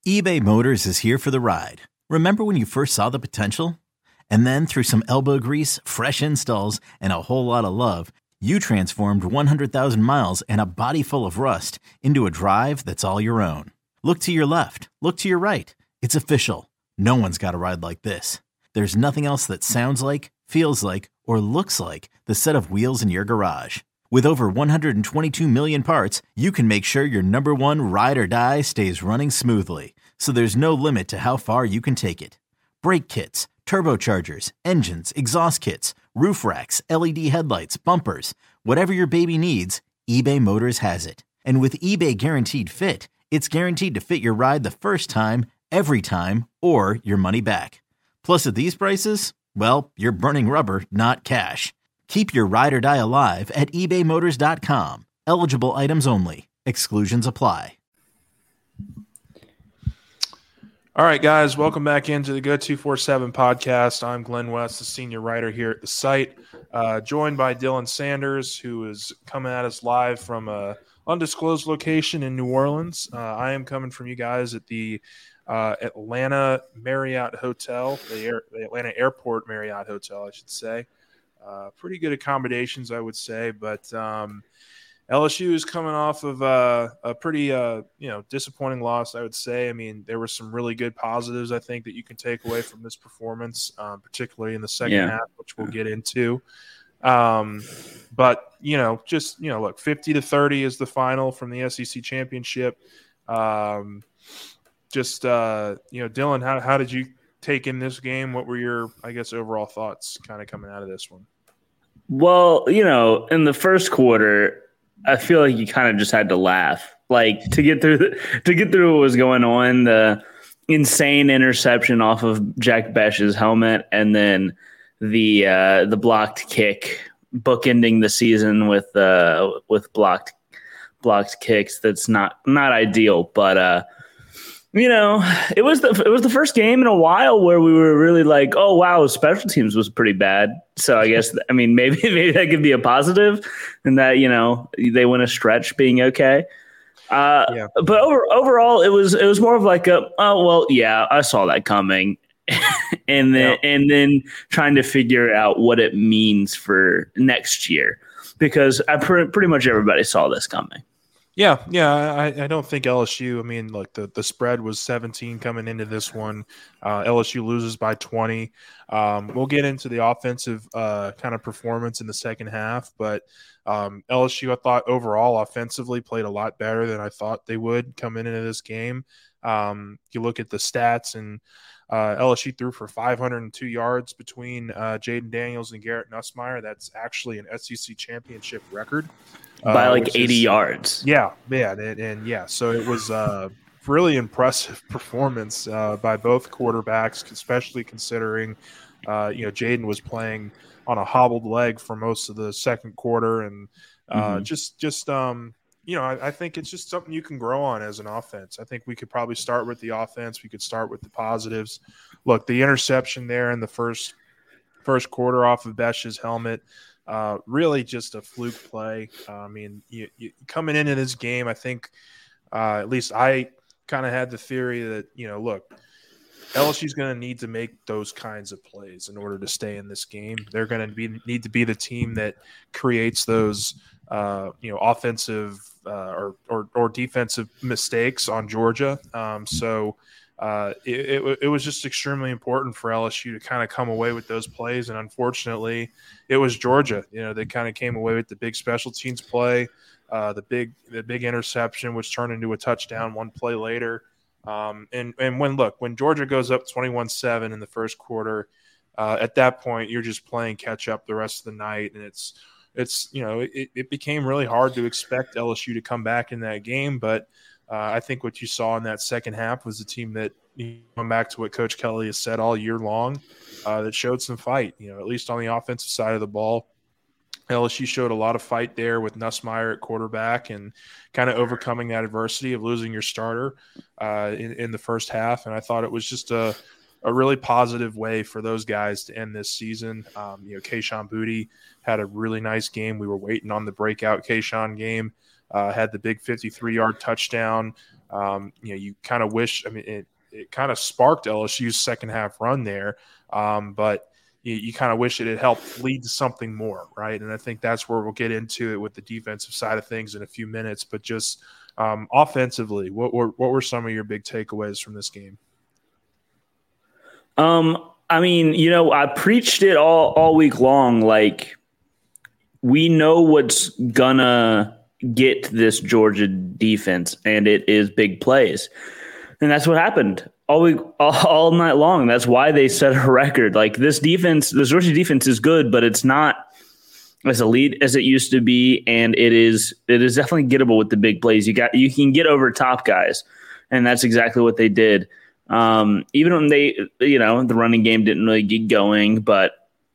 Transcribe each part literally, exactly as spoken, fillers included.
eBay Motors is here for the ride. Remember when you first saw the potential? And then through some elbow grease, fresh installs, and a whole lot of love, you transformed one hundred thousand miles and a body full of rust into a drive that's all your own. Look to your left. Look to your right. It's official. No one's got a ride like this. There's nothing else that sounds like, feels like, or looks like the set of wheels in your garage. With over one hundred twenty-two million parts, you can make sure your number one ride or die stays running smoothly. So there's no limit to how far you can take it. Brake kits, turbochargers, engines, exhaust kits, roof racks, L E D headlights, bumpers, whatever your baby needs, eBay Motors has it. And with eBay Guaranteed Fit, it's guaranteed to fit your ride the first time, every time, or your money back. Plus at these prices, well, you're burning rubber, not cash. Keep your ride or die alive at ebay motors dot com. Eligible items only. Exclusions apply. All right, guys, welcome back into the Go two forty-seven podcast. I'm Glenn West, the senior writer here at the site, uh, joined by Dylan Sanders, who is coming at us live from a undisclosed location in New Orleans. Uh, I am coming from you guys at the uh, Atlanta Marriott Hotel, the, Air, the Atlanta Airport Marriott Hotel, I should say. Uh, pretty good accommodations, I would say, but um, L S U is coming off of uh, a pretty, uh, you know, disappointing loss, I would say. I mean, there were some really good positives, I think, that you can take away from this performance, um, particularly in the second yeah. half, which we'll get into. Um, but, you know, just, you know, look, fifty to thirty is the final from the S E C championship. Um, just, uh, you know, Dylan, how, how did you take in this game? What were your, I guess, overall thoughts kind of coming out of this one? Well, you know, in the first quarter, I feel like you kind of just had to laugh, like to get through the, to get through what was going on. The insane interception off of Jack Besh's helmet, and then the uh, the blocked kick, bookending the season with uh, with blocked blocked kicks. That's not not ideal, but uh, you know, it was the it was the first game in a while where we were really like, oh wow, special teams was pretty bad. So I guess I mean maybe maybe that could be a positive, and that, you know, they win a stretch being okay. Uh, yeah. But over, overall, it was it was more of like a oh well yeah I saw that coming, and then yeah. and then trying to figure out what it means for next year, because I pr- pretty much everybody saw this coming. Yeah, yeah, I, I don't think L S U, I mean, look, the, the spread was seventeen coming into this one. Uh, L S U loses by twenty. Um, we'll get into the offensive uh, kind of performance in the second half, but um, L S U, I thought, overall offensively played a lot better than I thought they would coming into this game. Um, you look at the stats, and uh, L S U threw for five hundred two yards between uh, Jaden Daniels and Garrett Nussmeier. That's actually an S E C championship record. By like uh, eighty is, yards. Yeah, yeah, and, and yeah, so it was a really impressive performance uh, by both quarterbacks, especially considering, uh, you know, Jaden was playing on a hobbled leg for most of the second quarter, and uh, mm-hmm. just, just um, you know, I, I think it's just something you can grow on as an offense. I think we could probably start with the offense. We could start with the positives. Look, the interception there in the first first quarter off of Besh's helmet. Uh, really just a fluke play. Uh, I mean, you, you, coming into this game, I think uh, at least I kind of had the theory that, you know, look, L S U's going to need to make those kinds of plays in order to stay in this game. They're going to be need to be the team that creates those, uh, you know, offensive uh, or, or or defensive mistakes on Georgia. Um, so. Uh, it, it, it was just extremely important for L S U to kind of come away with those plays, and unfortunately, it was Georgia. You know, they kind of came away with the big special teams play, uh, the big the big interception, which turned into a touchdown one play later. Um, and and when look when Georgia goes up twenty-one seven in the first quarter, uh, at that point you're just playing catch up the rest of the night, and it's it's you know it, it became really hard to expect L S U to come back in that game, but. Uh, I think what you saw in that second half was a team that, going back to what Coach Kelly has said all year long, uh, that showed some fight, you know, at least on the offensive side of the ball. L S U showed a lot of fight there with Nussmeier at quarterback and kind of overcoming that adversity of losing your starter uh, in, in the first half. And I thought it was just a, a really positive way for those guys to end this season. Um, you know, Kayshon Boutte had a really nice game. We were waiting on the breakout Kayshon game. uh, had the big fifty-three-yard touchdown. Um, you know, you kind of wish – I mean, it, it kind of sparked L S U's second-half run there, um, but you, you kind of wish it had helped lead to something more, right? And I think that's where we'll get into it with the defensive side of things in a few minutes. But just um, offensively, what were, what were some of your big takeaways from this game? Um, I mean, you know, I preached it all, all week long. Like, we know what's gonna get this Georgia defense, and it is big plays. And that's what happened all week, all, all night long. That's why they set a record. Like, this defense, this Georgia defense is good, but it's not as elite as it used to be, and it is it is definitely gettable with the big plays. You got you can get over top guys, and that's exactly what they did. Um, even when they, you know, the running game didn't really get going, but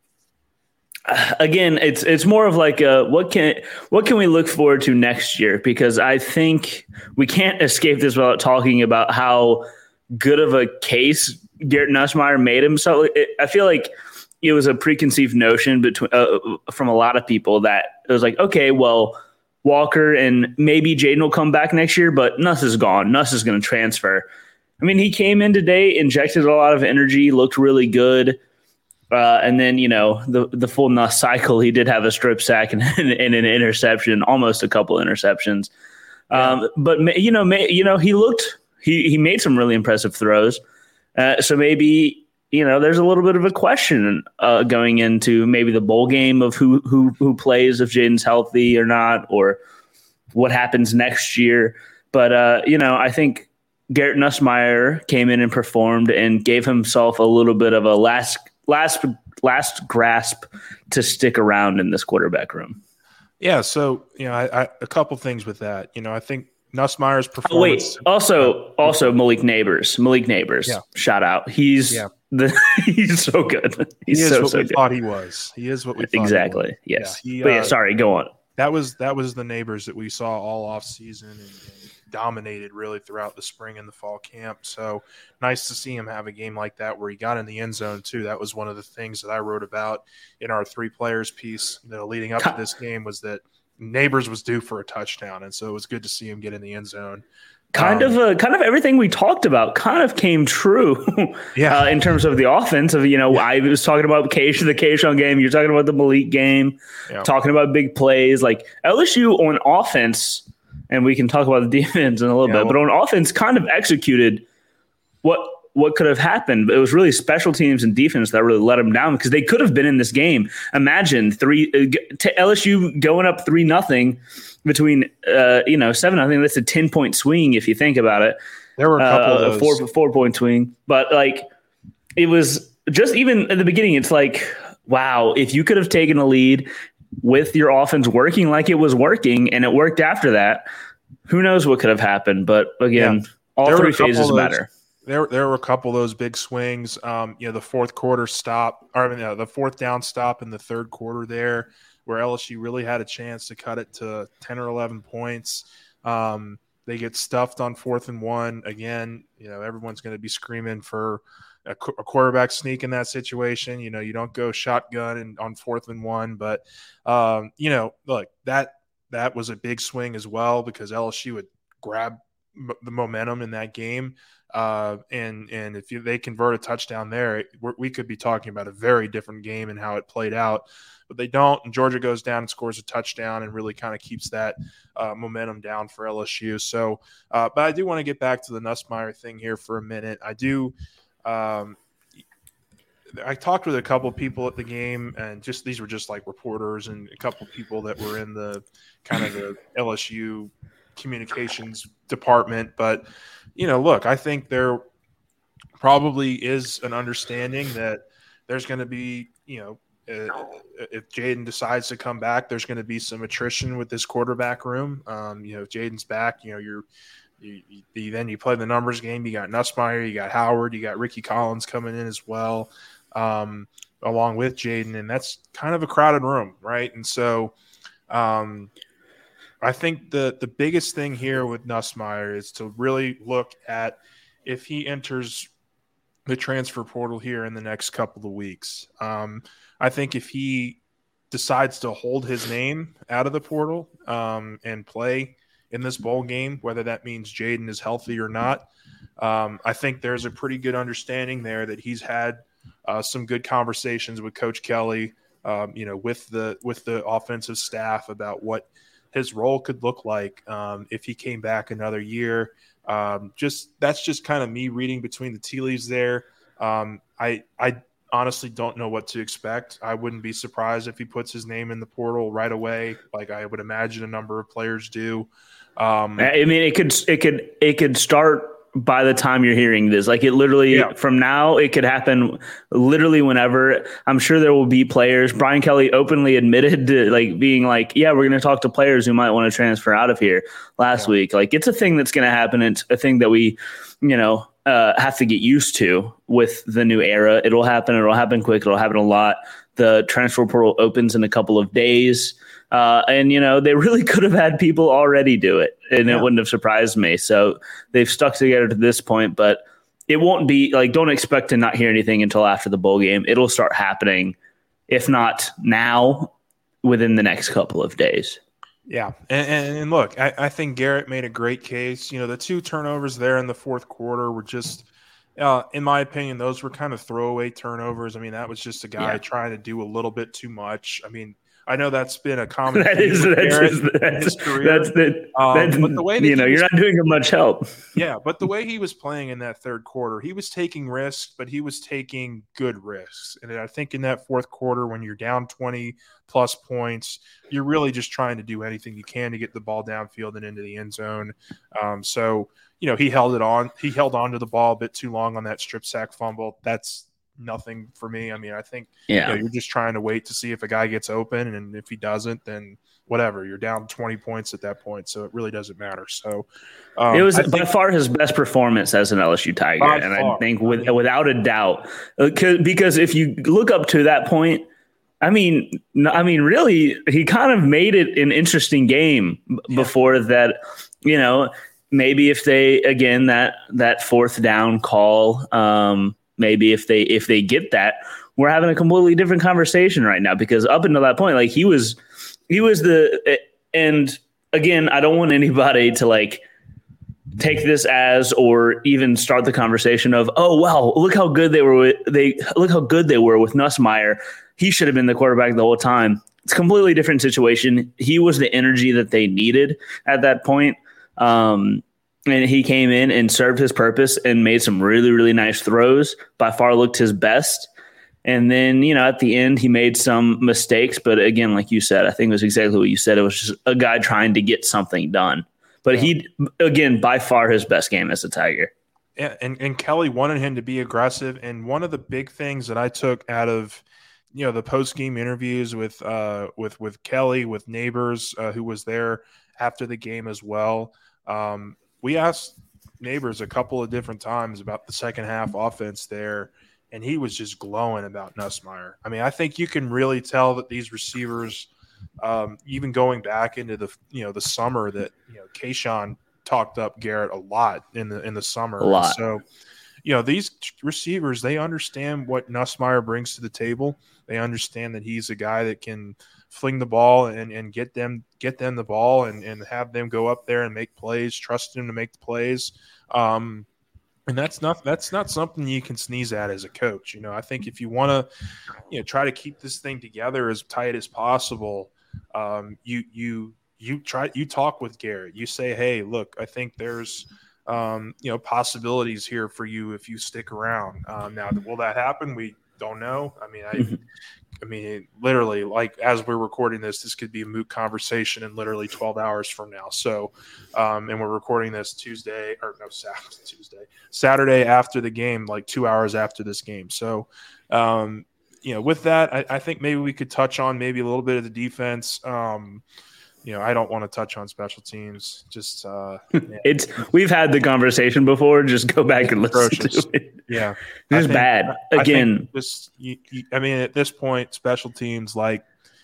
uh, again, it's it's more of like a, what can what can we look forward to next year? Because I think we can't escape this without talking about how good of a case Garrett Nussmeier made himself. It, I feel like it was a preconceived notion between uh, from a lot of people that it was like, okay, well, Walker and maybe Jaden will come back next year, but Nuss is gone. Nuss is going to transfer. I mean, he came in today, injected a lot of energy, looked really good. Uh, and then, you know, the the full Nuss cycle, he did have a strip sack and, and, and an interception, almost a couple interceptions. Yeah. Um, but, you know, may, you know, he looked he, – he made some really impressive throws. Uh, so maybe, you know, there's a little bit of a question uh, going into maybe the bowl game of who who who plays, if Jaden's healthy or not, or what happens next year. But, uh, you know, I think – Garrett Nussmeier came in and performed and gave himself a little bit of a last last last grasp to stick around in this quarterback room. Yeah, so you know, I, I, a couple things with that. You know, I think Nussmeier's performance. Oh, wait, also also Malik Neighbors, Malik Neighbors, yeah. Shout out. He's yeah. the he's so good. He's he is so what so we good. Thought he was. He is what we thought exactly. He was. Yes. Yeah, he, but yeah, uh, sorry. Go on. That was that was the Neighbors that we saw all off season and, and dominated really throughout the spring and the fall camp. So nice to see him have a game like that where he got in the end zone too. That was one of the things that I wrote about in our three players piece, you know, leading up to this game, was that Neighbors was due for a touchdown. And so it was good to see him get in the end zone. Kind um, of, uh, kind of everything we talked about kind of came true. yeah. Uh, in terms of the offense of, you know, yeah. I was talking about Keish, the Keishon game. You're talking about the Malik game, yeah. talking about big plays. Like L S U on offense, and we can talk about the defense in a little yeah, bit, well, but on offense kind of executed what what could have happened. It was really special teams and defense that really let them down, because they could have been in this game. Imagine three uh, t- L S U going up three nothing between uh, you know seven. I think that's a ten point swing if you think about it. There were a couple uh, of those. four four point swing, but like it was just even at the beginning. It's like, wow, if you could have taken a lead with your offense working like it was working, and it worked after that, who knows what could have happened. But again, yeah. all there three phases those, matter. There, there were a couple of those big swings. Um, you know, the fourth quarter stop, or I mean, uh, the fourth down stop in the third quarter there, where L S U really had a chance to cut it to ten or eleven points. Um, they get stuffed on fourth and one. Again, you know, everyone's going to be screaming for a, a quarterback sneak in that situation. You know, you don't go shotgun and on fourth and one, but um, you know, look, that that was a big swing as well, because L S U would grab m- the momentum in that game. Uh, and and if you, they convert a touchdown there, we're, we could be talking about a very different game and how it played out. But they don't, and Georgia goes down and scores a touchdown and really kind of keeps that uh, momentum down for L S U. So, uh, but I do want to get back to the Nussmeier thing here for a minute. I do. Um, I talked with a couple of people at the game, and just these were just like reporters and a couple of people that were in the kind of the L S U communications department. But, you know, look, I think there probably is an understanding that there's going to be, you know, uh, if Jaden decides to come back, there's going to be some attrition with this quarterback room. Um, you know, if Jaden's back, you know, you're you, you, then you play the numbers game. You got Nussmeier, you got Howard, you got Ricky Collins coming in as well, um, along with Jaden, and that's kind of a crowded room, right? And so um, I think the the biggest thing here with Nussmeier is to really look at if he enters the transfer portal here in the next couple of weeks. Um, I think if he decides to hold his name out of the portal um, and play in this bowl game, whether that means Jaden is healthy or not. Um, I think there's a pretty good understanding there that he's had uh, some good conversations with Coach Kelly, um, you know, with the with the offensive staff about what his role could look like um, if he came back another year. Um, just that's just kind of me reading between the tea leaves there. Um, I I honestly don't know what to expect. I wouldn't be surprised if he puts his name in the portal right away, like I would imagine a number of players do. Um, I mean, it could it could it could start by the time you're hearing this. Like it literally yeah. from now, it could happen literally whenever. I'm sure there will be players. Brian Kelly openly admitted to like being like, yeah, we're going to talk to players who might want to transfer out of here last yeah. week. Like it's a thing that's going to happen. It's a thing that we, you know, uh, have to get used to with the new era. It'll happen. It'll happen quick. It'll happen a lot. The transfer portal opens in a couple of days. Uh, and, you know, they really could have had people already do it, and yeah. it wouldn't have surprised me. So they've stuck together to this point, but it won't be like, don't expect to not hear anything until after the bowl game. It'll start happening, if not now, within the next couple of days. Yeah. And, and, and look, I, I think Garrett made a great case. You know, the two turnovers there in the fourth quarter were just, uh, in my opinion, those were kind of throwaway turnovers. I mean, that was just a guy yeah. trying to do a little bit too much. I mean, I know that's been a common that thing is with that's, Garrett his, in that's, his career. That's the, um, that's, but the way that you know, was, you're not doing him much help. Yeah, but the way he was playing in that third quarter, he was taking risks, but he was taking good risks. And I think in that fourth quarter, when you're down twenty plus points, you're really just trying to do anything you can to get the ball downfield and into the end zone. Um, so, you know, he held it on. He held on to the ball a bit too long on that strip sack fumble. That's nothing for me. I mean, I think yeah. you know, you're just trying to wait to see if a guy gets open, and if he doesn't, then whatever. You're down twenty points at that point, so it really doesn't matter. So um, it was I by think, far his best performance as an L S U Tiger, and far. I think with, I mean, without a doubt, because if you look up to that point, I mean, I mean, really, he kind of made it an interesting game yeah. before that. You know, maybe if they again that that fourth down call. Um, Maybe if they if they get that, we're having a completely different conversation right now, because up until that point, like he was he was the and again, I don't want anybody to like take this as or even start the conversation of, oh wow, look how good they were with they look how good they were with Nussmeier. He should have been the quarterback the whole time. It's a completely different situation. He was the energy that they needed at that point. Um, And he came in and served his purpose and made some really, really nice throws. By far looked his best. And then, you know, at the end, he made some mistakes. But again, like you said, I think it was exactly what you said. It was just a guy trying to get something done. But yeah. he, again, by far his best game as a Tiger. Yeah, and, and Kelly wanted him to be aggressive. And one of the big things that I took out of, you know, the post-game interviews with uh, with with Kelly, with Neighbors, uh, who was there after the game as well, um, we asked Neighbors a couple of different times about the second half offense there, and he was just glowing about Nussmeier. I mean, I think you can really tell that these receivers, um, even going back into the you know the summer, that you know Kayshawn talked up Garrett a lot in the in the summer. A lot. So, you know, these receivers, they understand what Nussmeier brings to the table. They understand that he's a guy that can fling the ball and, and get them get them the ball and, and have them go up there and make plays, trust him to make the plays. Um, and that's not that's not something you can sneeze at as a coach. You know, I think if you want to, you know, try to keep this thing together as tight as possible, um, you you you try you talk with Garrett. You say, hey, look, I think there's um, you know possibilities here for you if you stick around. Um, now, will that happen? We don't know. I mean, I. I mean, literally, like as we're recording this, this could be a moot conversation in literally twelve hours from now. So, um, and we're recording this Tuesday or no, Saturday, Tuesday, Saturday after the game, like two hours after this game. So, um, you know, with that, I, I think maybe we could touch on maybe a little bit of the defense. Um, you know, I don't want to touch on special teams. Just uh, it's we've had the conversation before. Just go back and listen atrocious. to it. Yeah, it's think, bad. Again, just you, you, I mean, at this point, special teams, like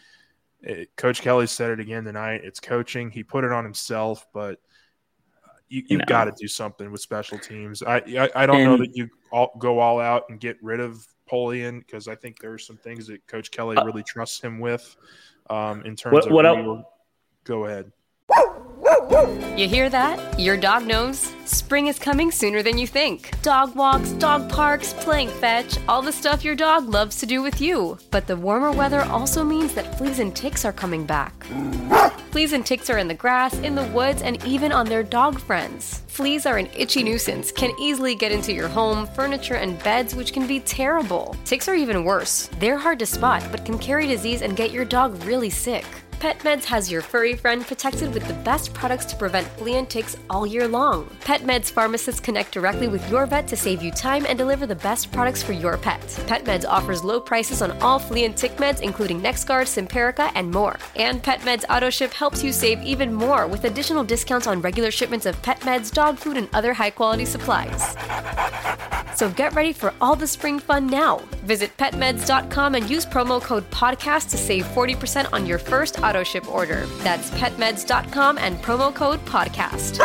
it, Coach Kelly said it again tonight. It's coaching. He put it on himself, but you, you've no. got to do something with special teams. I I, I don't and, know that you all, go all out and get rid of Polian, because I think there are some things that Coach Kelly really trusts him with um, in terms what, of what real, Go ahead. You hear that? Your dog knows spring is coming sooner than you think. Dog walks, dog parks, playing fetch, all the stuff your dog loves to do with you. But the warmer weather also means that fleas and ticks are coming back. Fleas and ticks are in the grass, in the woods, and even on their dog friends. Fleas are an itchy nuisance, can easily get into your home, furniture, and beds, which can be terrible. Ticks are even worse. They're hard to spot, but can carry disease and get your dog really sick. PetMeds has your furry friend protected with the best products to prevent flea and ticks all year long. PetMeds pharmacists connect directly with your vet to save you time and deliver the best products for your pet. PetMeds offers low prices on all flea and tick meds, including NexGard, Simparica, and more. And PetMeds AutoShip helps you save even more with additional discounts on regular shipments of pet meds, dog food, and other high-quality supplies. So get ready for all the spring fun now. Visit pet meds dot com and use promo code podcast to save forty percent on your first auto ship order. That's pet meds dot com and promo code podcast.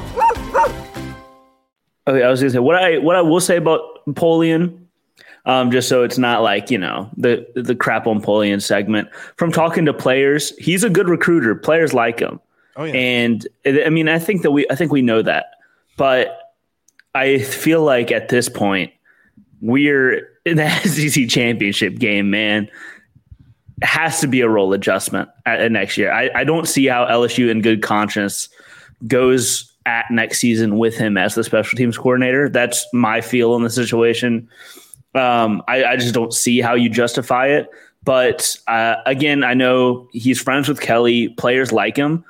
Okay, I was gonna say what I what I will say about Polian, um, just so it's not like, you know, the the crap on Polian segment. From talking to players, he's a good recruiter. Players like him. Oh yeah. And I mean, I think that we I think we know that, but I feel like at this point we're in the S E C championship game, man. It has to be a role adjustment at, at next year. I, I don't see how L S U in good conscience goes at next season with him as the special teams coordinator. That's my feel in the situation. Um, I, I just don't see how you justify it. But uh, again, I know he's friends with Kelly. Players like him.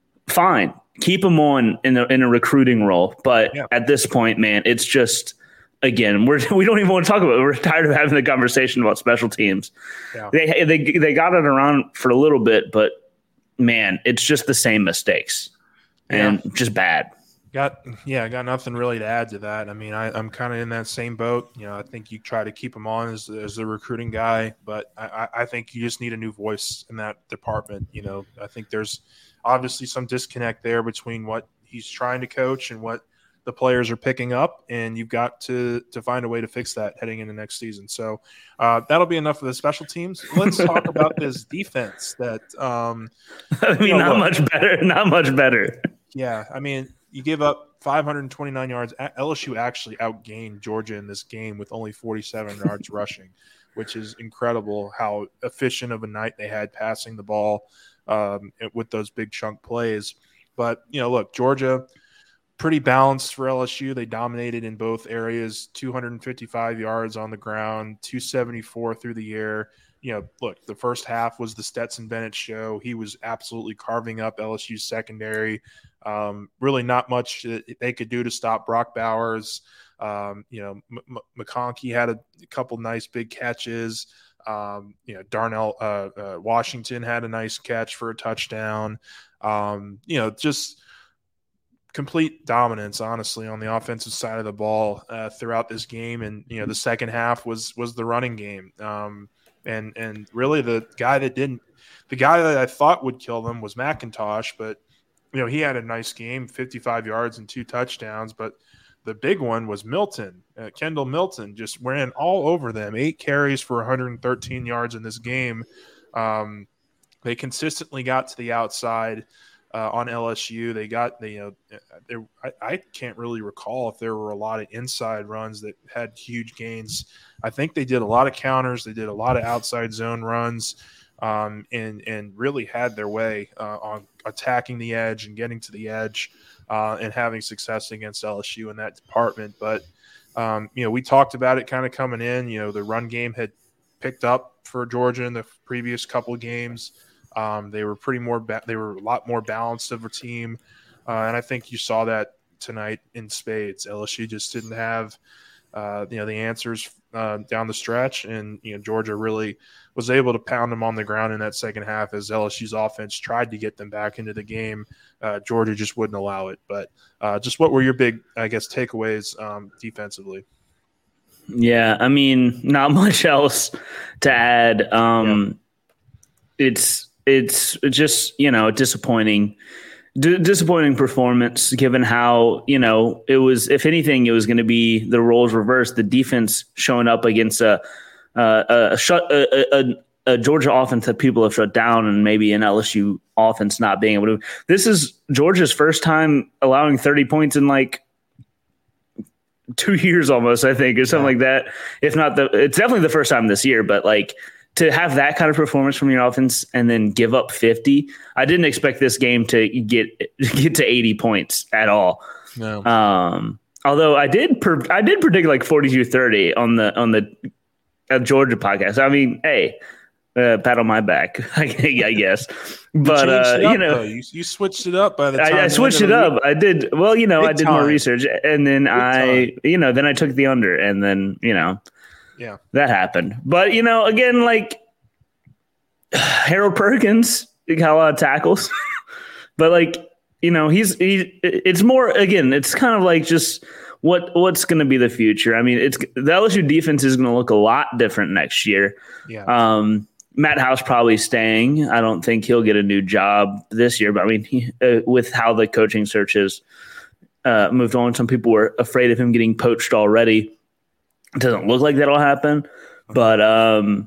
Fine. Keep him on in a, in a recruiting role. But yeah. At this point, man, it's just, again, we're, we don't even want to talk about it. We're tired of having the conversation about special teams. Yeah. They, they, they got it around for a little bit, but, man, it's just the same mistakes and yeah. just bad. Got yeah, got nothing really to add to that. I mean, I, I'm kind of in that same boat. You know, I think you try to keep him on as, as a recruiting guy, but I, I think you just need a new voice in that department. You know, I think there's obviously some disconnect there between what he's trying to coach and what the players are picking up, and you've got to to find a way to fix that heading into next season. So uh, that'll be enough of the special teams. Let's talk about this defense. That um, I mean, you know, not look, much better. Not much better. Yeah, I mean, you give up five hundred twenty-nine yards. L S U actually outgained Georgia in this game with only forty-seven yards rushing, which is incredible how efficient of a night they had passing the ball um, with those big chunk plays. But, you know, look, Georgia, pretty balanced for L S U. They dominated in both areas, two hundred fifty-five yards on the ground, two seventy-four through the air. You know, look, the first half was the Stetson Bennett show. He was absolutely carving up L S U's secondary. Um, really not much that they could do to stop Brock Bowers. Um, you know, M- M- McConkey had a, a couple nice big catches. Um, you know, Darnell uh, uh, Washington had a nice catch for a touchdown. Um, you know, just complete dominance, honestly, on the offensive side of the ball uh, throughout this game. And, you know, the second half was was the running game. Um, and and really the guy that didn't – the guy that I thought would kill them was McIntosh, but, you know, he had a nice game, fifty-five yards and two touchdowns. But the big one was Milton. Uh, Kendall Milton just ran all over them, eight carries for one hundred thirteen yards in this game. Um, they consistently got to the outside uh, on L S U. They got the, you know, they, I, I can't really recall if there were a lot of inside runs that had huge gains. I think they did a lot of counters. They did a lot of outside zone runs. Um, and and really had their way uh, on attacking the edge and getting to the edge uh, and having success against L S U in that department. But, um, you know, we talked about it kind of coming in. You know, the run game had picked up for Georgia in the previous couple of games. Um, they were pretty more ba- – they were a lot more balanced of a team. Uh, and I think you saw that tonight in spades. L S U just didn't have, uh, you know, the answers uh, down the stretch. And, you know, Georgia really – was able to pound them on the ground in that second half as L S U's offense tried to get them back into the game. Uh, Georgia just wouldn't allow it. But uh, just what were your big, I guess, takeaways um, defensively? Yeah, I mean, not much else to add. Um, yeah. It's it's just, you know, disappointing. D- disappointing performance given how, you know, it was, if anything, it was going to be the roles reversed. The defense showing up against a Uh, a, shut, a, a, a Georgia offense that people have shut down, and maybe an L S U offense not being able to. This is Georgia's first time allowing thirty points in like two years almost, I think, or something yeah. like that. If not the, it's definitely the first time this year, but like to have that kind of performance from your offense and then give up fifty, I didn't expect this game to get get to eighty points at all. No. Um, although I did, per, I did predict like forty-two thirty on the on the uh, Georgia podcast. I mean, hey, uh, pat on my back, I guess. But you, uh, up, you know, you, you switched it up by the time I, I switched it up. I did well. You know, Big I did time. more research, and then Big I, time. you know, then I took the under, and then you know, yeah, that happened. But you know, again, like Harold Perkins, he got a lot of tackles, but like you know, he's he. It's more again. It's kind of like just what what's going to be the future. I mean, it's the L S U defense is going to look a lot different next year. Yeah. Um, Matt House probably staying. I don't think he'll get a new job this year, but I mean, he, uh, with how the coaching search has uh, moved on, some people were afraid of him getting poached already. It doesn't look like that'll happen, but um,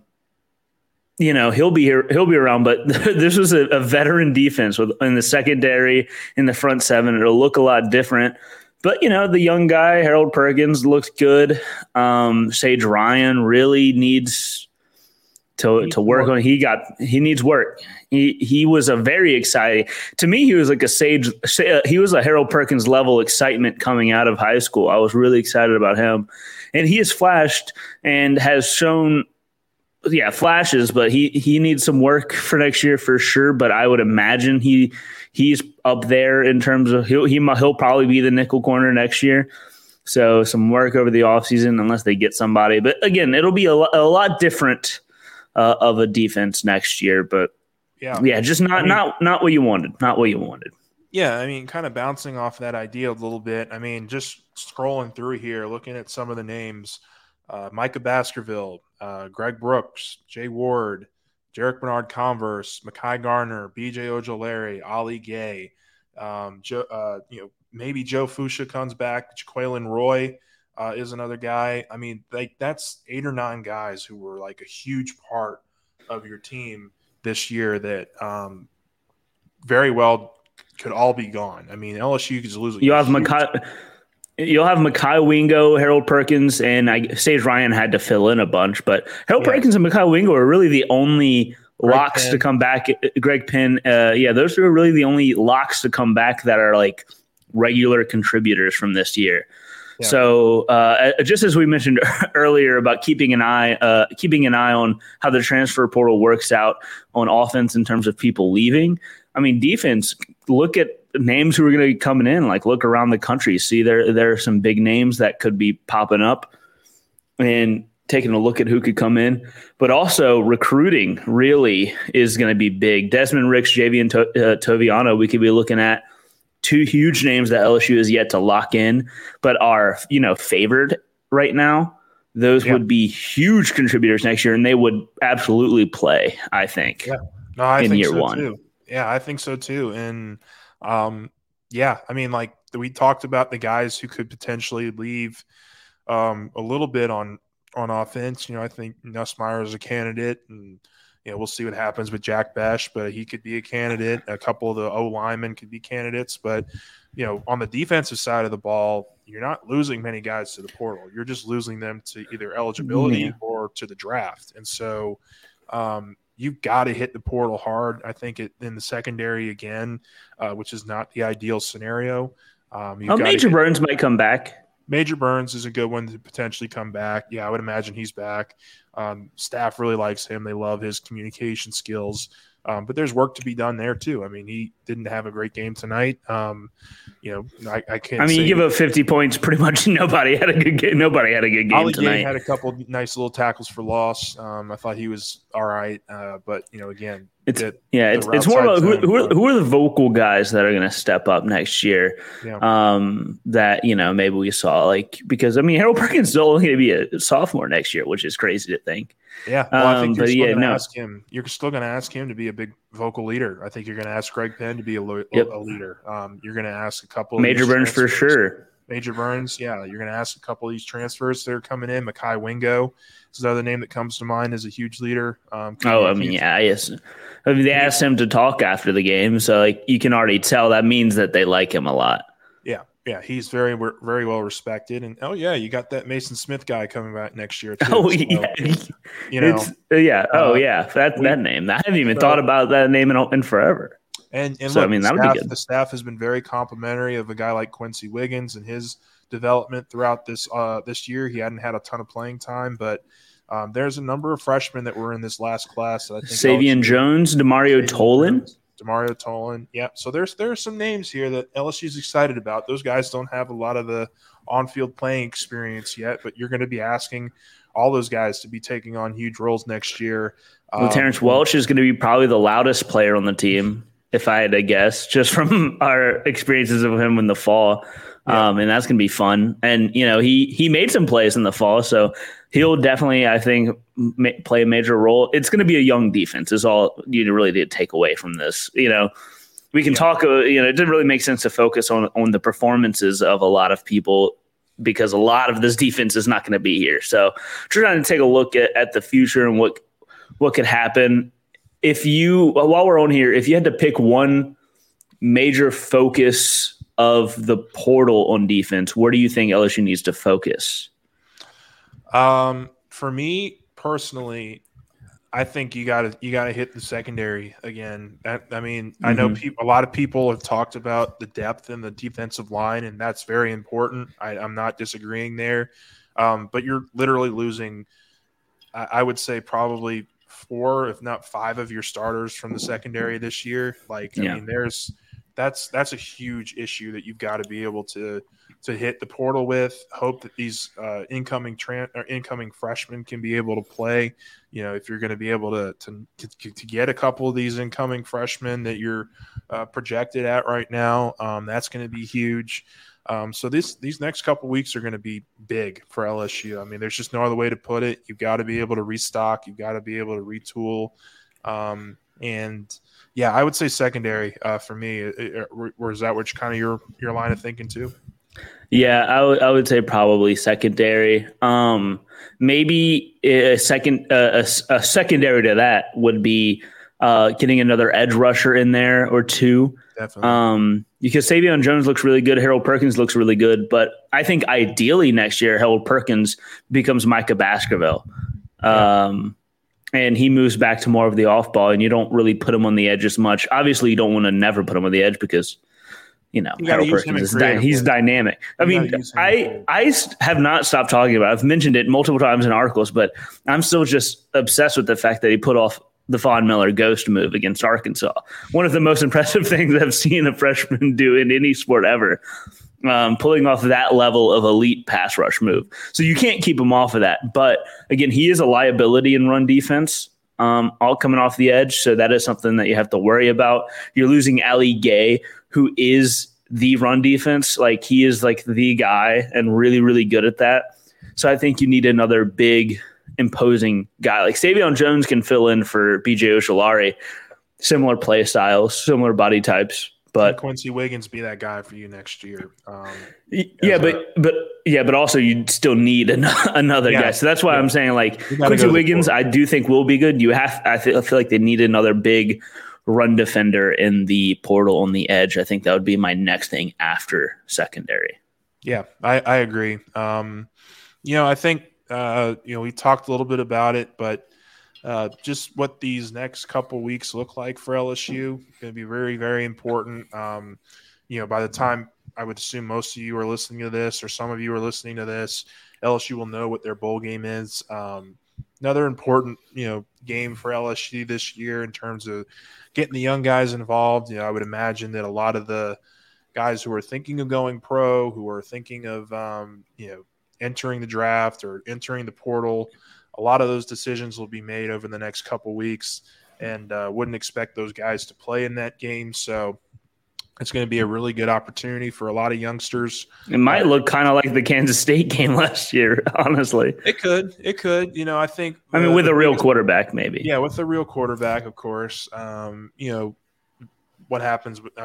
you know, he'll be here, he'll be around. But this was a, a veteran defense with in the secondary, in the front seven. It'll look a lot different. But you know, the young guy Harold Perkins looks good. Um, Sage Ryan really needs. To, to work on, he got he needs work. He he was a very exciting to me. He was like a sage. He was a Harold Perkins level excitement coming out of high school. I was really excited about him, and he has flashed and has shown, yeah, flashes. But he he needs some work for next year for sure. But I would imagine he he's up there in terms of he'll he, he'll probably be the nickel corner next year. So some work over the offseason unless they get somebody. But again, it'll be a, a lot different. Uh, of a defense next year, but yeah, yeah, just not I mean, not not what you wanted, not what you wanted. Yeah, I mean, kind of bouncing off that idea a little bit. I mean, just scrolling through here, looking at some of the names: uh, Micah Baskerville, uh, Greg Brooks, Jay Ward, Jarek Bernard Converse, Mekhi Garner, B J Ojolari, Ali Gay, um, Joe, uh, you know, maybe Joe Fuchsia comes back, Jaqueline Roy. Uh, is another guy. I mean, like that's eight or nine guys who were like a huge part of your team this year that um, very well could all be gone. I mean, L S U is losing. You have Makai, you'll have Makai Wingo, Harold Perkins, and I, Sage Ryan had to fill in a bunch, but Harold yeah. Perkins and Makai Wingo are really the only Greg locks Penn. to come back. Greg Penn, uh, yeah, those are really the only locks to come back that are like regular contributors from this year. Yeah. So uh, just as we mentioned earlier about keeping an eye, uh, keeping an eye on how the transfer portal works out on offense in terms of people leaving. I mean, defense. Look at names who are going to be coming in. Like look around the country. See there there are some big names that could be popping up, and taking a look at who could come in. But also recruiting really is going to be big. Desmond Ricks, Javian to- uh, Toviano. We could be looking at. Two huge names that L S U has yet to lock in, but are, you know, favored right now. Those yeah. would be huge contributors next year, and they would absolutely play, I think, yeah. no, I in think year so one. Too. Yeah, I think so too. And, um, yeah, I mean, like we talked about the guys who could potentially leave um, a little bit on, on offense. You know, I think Nussmeier is a candidate, and you know, we'll see what happens with Jack Besh, but he could be a candidate. A couple of the O linemen could be candidates, but you know, on the defensive side of the ball, you're not losing many guys to the portal. You're just losing them to either eligibility yeah. or to the draft. And so um, you've got to hit the portal hard. I think it, in the secondary again, uh, which is not the ideal scenario. Um, oh, Major hit, Burns might come back. Major Burns is a good one to potentially come back. Yeah, I would imagine he's back. Um, staff really likes him. They love his communication skills. Um, but there's work to be done there too. I mean, he didn't have a great game tonight. Um, you know, I, I can't. I mean, say you give up fifty points. Pretty much nobody had a good game. Nobody had a good game Ali tonight. Gay had a couple nice little tackles for loss. Um, I thought he was all right, uh, but you know, again, it's the, yeah, it's it's more about who who are, who are the vocal guys that are going to step up next year. Yeah. Um, that you know maybe we saw like because I mean Harold Perkins is only going to be a sophomore next year, which is crazy to think. Yeah, well, I think um, you're still yeah, going to no. ask him. You're still going to ask him to be a big vocal leader. I think you're going to ask Greg Penn to be a, lo- yep. a leader. Um, you're going to ask a couple. Major of Burns for sure. Major Burns, yeah, you're going to ask a couple of these transfers that are coming in. Makai Wingo is another name that comes to mind as a huge leader. Um, oh, I mean, yeah, yes. I mean, they asked him to talk after the game, so like you can already tell that means that they like him a lot. Yeah, yeah, he's very, very well respected. And oh yeah, you got that Mason Smith guy coming back next year too. Oh so, yeah, you know, it's, yeah. Oh uh, yeah, that we, that name. I haven't even so, thought about that name in, in forever. And, and so, look, I mean, that the, would staff, be good. the staff has been very complimentary of a guy like Quincy Wiggins and his development throughout this uh, this year. He hadn't had a ton of playing time, but um, there's a number of freshmen that were in this last class. That I think Savion Jones, Demario Tolan. Demario Tolan. Yeah. So there's there's some names here that L S U's excited about. Those guys don't have a lot of the on-field playing experience yet, but you're going to be asking all those guys to be taking on huge roles next year. Well, Terrence um, Welch is going to be probably the loudest player on the team, if I had to guess, just from our experiences of him in the fall. Yeah. Um, and that's going to be fun. And, you know, he he made some plays in the fall, so he'll definitely, I think, ma- play a major role. It's going to be a young defense is all you really need to take away from this. You know, we can yeah. talk, uh, you know, it didn't really make sense to focus on, on the performances of a lot of people because a lot of this defense is not going to be here. So trying to take a look at, at the future and what what could happen. If you, while we're on here, if you had to pick one major focus of the portal on defense, where do you think L S U needs to focus? Um, for me personally, I think you got to you got to hit the secondary again. That, I mean, mm-hmm. I know people. A lot of people have talked about the depth in the defensive line, and that's very important. I, I'm not disagreeing there, um, but you're literally losing. I, I would say probably four, if not five, of your starters from the secondary this year. Like, I yeah. mean, there's. That's that's a huge issue that you've got to be able to to hit the portal with. Hope that these uh, incoming tran- or incoming freshmen can be able to play. You know, if you're going to be able to, to to get a couple of these incoming freshmen that you're uh, projected at right now, um, that's going to be huge. Um, so this these next couple weeks are going to be big for L S U. I mean, there's just no other way to put it. You've got to be able to restock. You've got to be able to retool. Um, and yeah, I would say secondary uh, for me. Or is that which kind of your your line of thinking too? Yeah, I, w- I would say probably secondary. Um, maybe a second uh, a, a secondary to that would be uh, getting another edge rusher in there or two. Definitely. Um, because Savion Jones looks really good. Harold Perkins looks really good. But I think ideally next year, Harold Perkins becomes Micah Baskerville. Um, yeah. And he moves back to more of the off ball, and you don't really put him on the edge as much. Obviously, you don't want to never put him on the edge because, you know, you Harold Perkins is di- he's dynamic. I you mean, I I have not stopped talking about it. I've mentioned it multiple times in articles, but I'm still just obsessed with the fact that he put off the Von Miller ghost move against Arkansas. One of the most impressive things I've seen a freshman do in any sport ever, um, pulling off that level of elite pass rush move. So you can't keep him off of that. But again, he is a liability in run defense, um, all coming off the edge. So that is something that you have to worry about. You're losing Ali Gay, who is the run defense. Like he is like the guy and really, really good at that. So I think you need another big imposing guy. Like Savion Jones can fill in for B J Ojulari, similar play styles, similar body types. But Quincy Wiggins be that guy for you next year. Um, yeah, but a, but yeah, but also you still need an, another yeah, guy. So that's why yeah. I'm saying like Quincy Wiggins, I do think will be good. You have, I feel, I feel like they need another big run defender in the portal on the edge. I think that would be my next thing after secondary. Yeah, I, I agree. Um, you know, I think uh, you know we talked a little bit about it, but. Uh, just what these next couple weeks look like for L S U going to be very, very important. Um, you know, by the time I would assume most of you are listening to this, or some of you are listening to this, L S U will know what their bowl game is. Um, another important, you know, game for L S U this year in terms of getting the young guys involved. You know, I would imagine that a lot of the guys who are thinking of going pro, who are thinking of, um, you know, entering the draft or entering the portal, a lot of those decisions will be made over the next couple weeks, and uh, wouldn't expect those guys to play in that game. So it's going to be a really good opportunity for a lot of youngsters. It might uh, look kind of like the Kansas State game last year, honestly. It could. It could. You know, I think – I mean, uh, with a real quarterback maybe. Yeah, with a real quarterback, of course. Um, you know, what happens – I mean,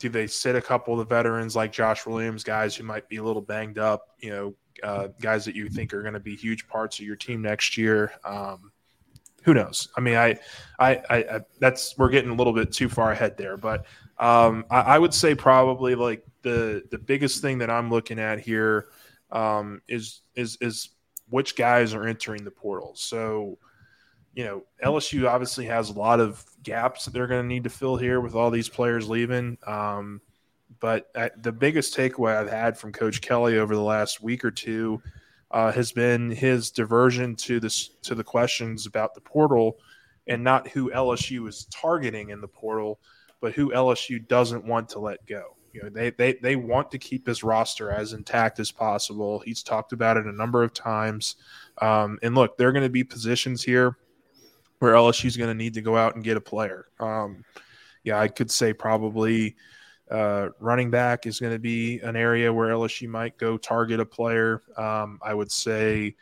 do they sit a couple of the veterans like Josh Williams, guys who might be a little banged up, you know, uh, guys that you think are going to be huge parts of your team next year? Um, who knows? I mean, I, I, I, I, that's we're getting a little bit too far ahead there, but um, I, I would say probably like the the biggest thing that I'm looking at here um, is is is which guys are entering the portal. So, you know, L S U obviously has a lot of gaps that they're going to need to fill here with all these players leaving. Um, but I, the biggest takeaway I've had from Coach Kelly over the last week or two uh, has been his diversion to this to the questions about the portal, and not who L S U is targeting in the portal, but who L S U doesn't want to let go. You know, they they they want to keep his roster as intact as possible. He's talked about it a number of times. Um, and look, there are going to be positions here where L S U is going to need to go out and get a player. Um, yeah, I could say probably uh, running back is going to be an area where L S U might go target a player. Um, I would say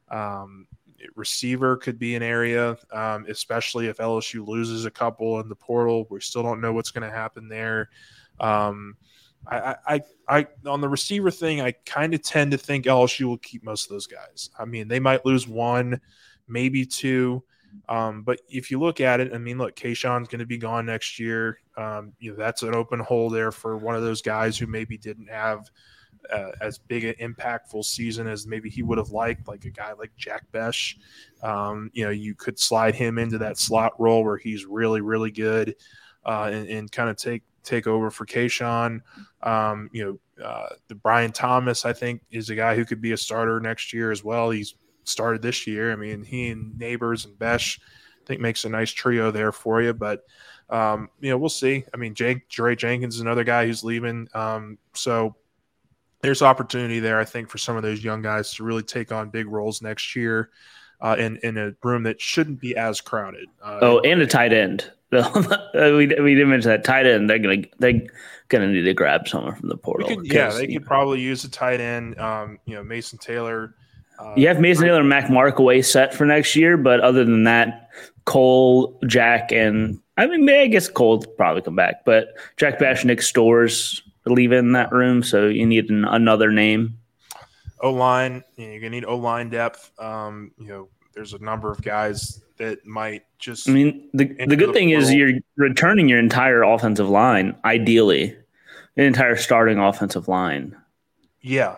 um, receiver could be an area, um, especially if L S U loses a couple in the portal. We still don't know what's going to happen there. Um, I, I, I, on the receiver thing, I kind of tend to think L S U will keep most of those guys. I mean, they might lose one, maybe two. Um, but if you look at it, I mean, look, Kayshawn's going to be gone next year. Um, you know, that's an open hole there for one of those guys who maybe didn't have uh, as big an impactful season as maybe he would have liked, like a guy like Jack Besh. Um, you know, you could slide him into that slot role where he's really, really good uh, and, and kind of take take over for Kayshawn. Um, you know, uh, the Brian Thomas, I think, is a guy who could be a starter next year as well. He's started this year. I mean, he and Neighbors and Besh, I think, makes a nice trio there for you. But, um, you know, we'll see. I mean, Jake, Jere Jenkins is another guy who's leaving. Um, so there's opportunity there, I think, for some of those young guys to really take on big roles next year uh, in, in a room that shouldn't be as crowded. Uh, oh, and a tight end. we, we didn't mention that tight end. They're gonna they're gonna need to grab someone from the portal. Could, yeah, they could know. probably use a tight end. Um, you know, Mason Taylor. Uh, you have Mason Taylor and Mac Markaway set for next year, but other than that, Cole, Jack, and I mean, I guess Cole'll probably come back, but Jack Bash, Nick Storrs are leaving that room, so you need an, another name. O-line, you know, you're gonna need O-line depth. Um, you know, there's a number of guys that might just. I mean, the the good the thing portal. is you're returning your entire offensive line, ideally, an entire starting offensive line. Yeah.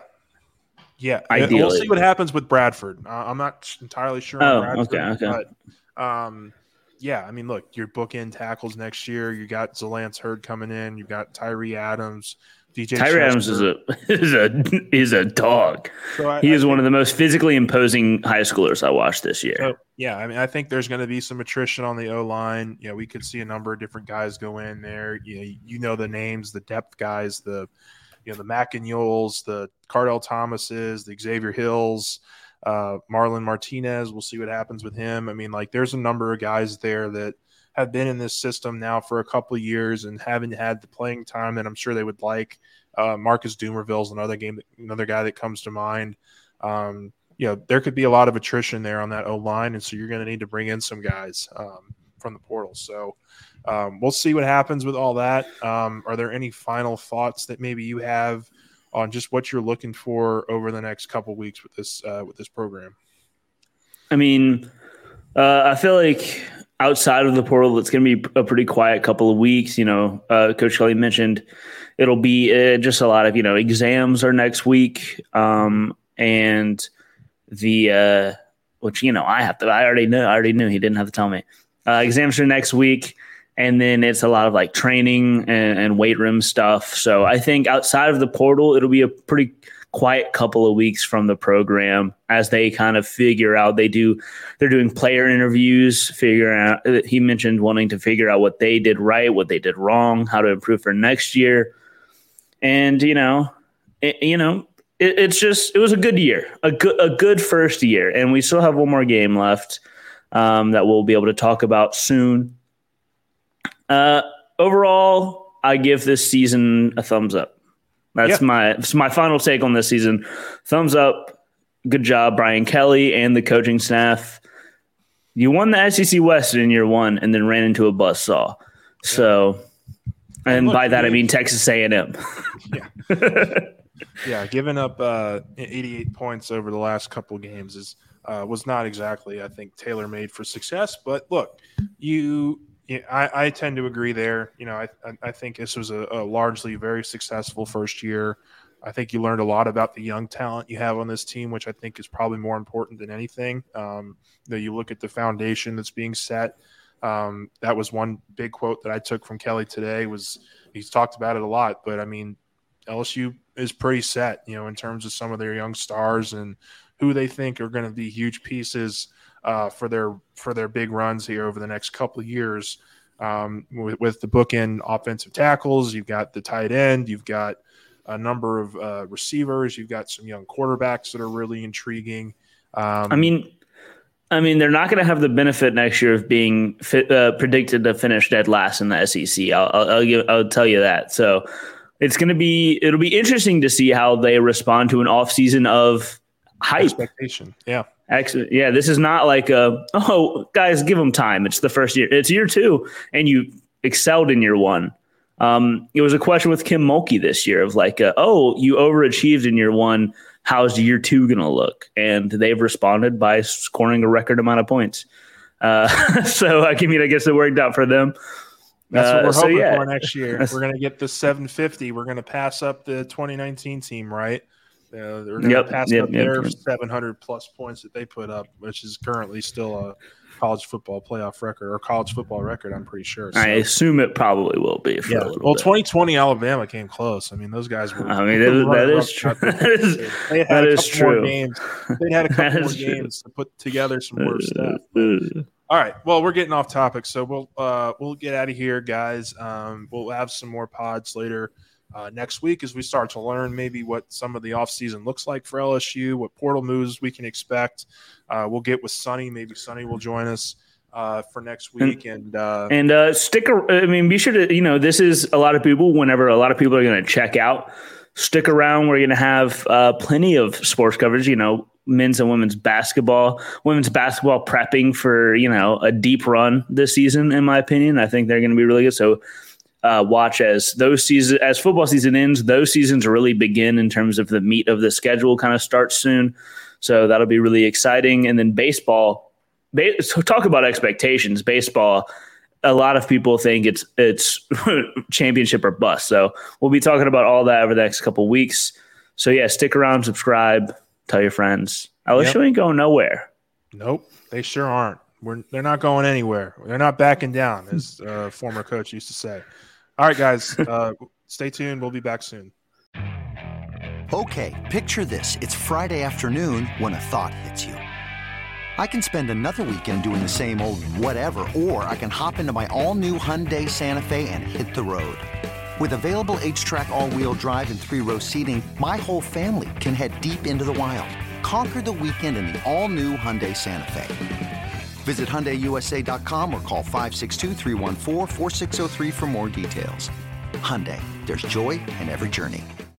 Yeah, ideally. We'll see what happens with Bradford. Uh, I'm not entirely sure on oh, Bradford, okay, okay. but um, yeah, I mean, look, your bookend tackles next year. You got Zalance Hurd coming in. You've got Tyree Adams. D J Tyree Adams is a is a is a dog. So I, he is I think, one of the most physically imposing high schoolers I watched this year. So, yeah, I mean, I think there's going to be some attrition on the O line. You know, we could see a number of different guys go in there. You know, you know the names, the depth guys, the you know the McInyoles, the Cardell Thomases, the Xavier Hills, uh, Marlon Martinez. We'll see what happens with him. I mean, like, there's a number of guys there that have been in this system now for a couple of years and haven't had the playing time that I'm sure they would like. Uh, Marcus Dumerville is another game, another guy that comes to mind. Um, you know, there could be a lot of attrition there on that O line, and so you're going to need to bring in some guys um, from the portal. So um, we'll see what happens with all that. Um, are there any final thoughts that maybe you have on just what you're looking for over the next couple of weeks with this uh, with this program? I mean, uh, I feel like outside of the portal, it's going to be a pretty quiet couple of weeks. You know, uh, Coach Kelly mentioned it'll be uh, just a lot of, you know, exams are next week. Um, and the, uh, which, you know, I have to, I already knew, I already knew he didn't have to tell me. Uh, exams are next week. And then it's a lot of like training and, and weight room stuff. So I think outside of the portal, it'll be a pretty quiet couple of weeks from the program as they kind of figure out they do they're doing player interviews, figuring out, he mentioned wanting to figure out what they did right, what they did wrong, how to improve for next year. And, you know, it, you know, it, it's just, it was a good year, a good, a good first year. And we still have one more game left um, that we'll be able to talk about soon. Uh, overall, I give this season a thumbs up. That's yeah. my that's my final take on this season. Thumbs up. Good job, Brian Kelly and the coaching staff. You won the S E C West in year one and then ran into a buzzsaw. Yeah. So And Look, by that, I dude, mean Texas A and M. Yeah. Yeah, giving up uh, eighty-eight points over the last couple of games is uh, was not exactly, I think, tailor-made for success. But look, you, you I, I tend to agree there. You know, I I think this was a, a largely very successful first year. I think you learned a lot about the young talent you have on this team, which I think is probably more important than anything. Um, you know, you look at the foundation that's being set. Um, that was one big quote that I took from Kelly today. Was he's talked about it a lot, but I mean, L S U is pretty set, you know, in terms of some of their young stars and who they think are going to be huge pieces uh, for their for their big runs here over the next couple of years. Um, with, with the bookend offensive tackles, you've got the tight end, you've got a number of uh, receivers, you've got some young quarterbacks that are really intriguing. Um, I mean, I mean, they're not going to have the benefit next year of being fit, uh, predicted to finish dead last in the S E C. I'll, I'll, I'll, give, I'll tell you that. So it's going to be, it'll be interesting to see how they respond to an offseason of hype. Expectation. Yeah. Actually, yeah, this is not like a, oh, guys, give them time. It's the first year. It's year two, and you excelled in year one. Um, it was a question with Kim Mulkey this year of like, uh, oh, you overachieved in year one. How's year two going to look? And they've responded by scoring a record amount of points. Uh, so, I mean, I guess it worked out for them. That's what we're uh, so, hoping yeah. for next year. We're going to get the seven fifty. We're going to pass up the twenty nineteen team, right? Uh, we're going to yep, pass yep, up yep, their yep. seven hundred plus points that they put up, which is currently still a college football playoff record or college football record, I'm pretty sure. So, I assume it probably will be. For yeah. a little Well, bit. twenty twenty Alabama came close. I mean, those guys were. I mean, that, that is true. That is, they had that a is couple true. more games. They'd had a couple more true. games to put together some more stuff. But, all right. Well, we're getting off topic, so we'll uh, we'll get out of here, guys. Um, we'll have some more pods later uh, next week as we start to learn maybe what some of the offseason looks like for L S U, what portal moves we can expect. Uh, we'll get with Sonny. Maybe Sonny will join us uh, for next week. And uh, and uh, stick. I mean, be sure to, you know, this is a lot of people. Whenever a lot of people are going to check out, stick around. We're going to have uh, plenty of sports coverage. You know, men's and women's basketball. Women's basketball prepping for, you know, a deep run this season. In my opinion, I think they're going to be really good. So. Uh, watch as those seasons, as football season ends, those seasons really begin in terms of the meat of the schedule kind of starts soon. So that'll be really exciting. And then baseball, ba- so talk about expectations. Baseball, a lot of people think it's it's championship or bust. So we'll be talking about all that over the next couple of weeks. So yeah, stick around, subscribe, tell your friends. L S U yep. ain't going nowhere. Nope, they sure aren't. We're, they're not going anywhere. They're not backing down, as a former coach used to say. All right, guys, uh, stay tuned. We'll be back soon. Okay, picture this. It's Friday afternoon when a thought hits you. I can spend another weekend doing the same old whatever, or I can hop into my all-new Hyundai Santa Fe and hit the road. With available H-Track all-wheel drive and three-row seating, my whole family can head deep into the wild. Conquer the weekend in the all-new Hyundai Santa Fe. Visit Hyundai U S A dot com or call five six two, three one four, four six zero three for more details. Hyundai, there's joy in every journey.